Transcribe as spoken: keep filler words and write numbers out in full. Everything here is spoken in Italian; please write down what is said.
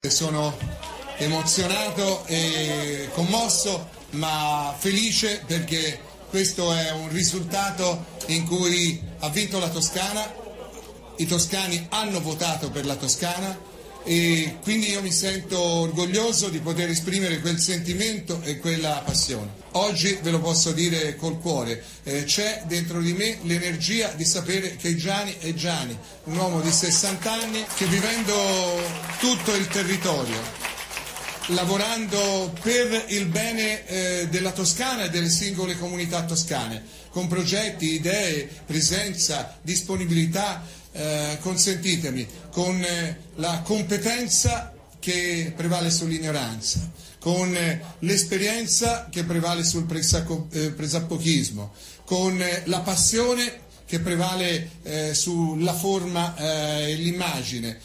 veramente sono emozionato e commosso, ma felice perché questo è un risultato in cui ha vinto la Toscana, i toscani hanno votato per la Toscana e quindi io mi sento orgoglioso di poter esprimere quel sentimento e quella passione. Oggi ve lo posso dire col cuore, eh, c'è dentro di me l'energia di sapere che Gianni è Gianni, un uomo di sessanta anni che vivendo tutto il territorio, lavorando per il bene eh, della Toscana e delle singole comunità toscane, con progetti, idee, presenza, disponibilità, eh, consentitemi, con eh, la competenza che prevale sull'ignoranza, con eh, l'esperienza che prevale sul presacco, eh, presappochismo, con eh, la passione che prevale eh, sulla forma eh, e l'immagine,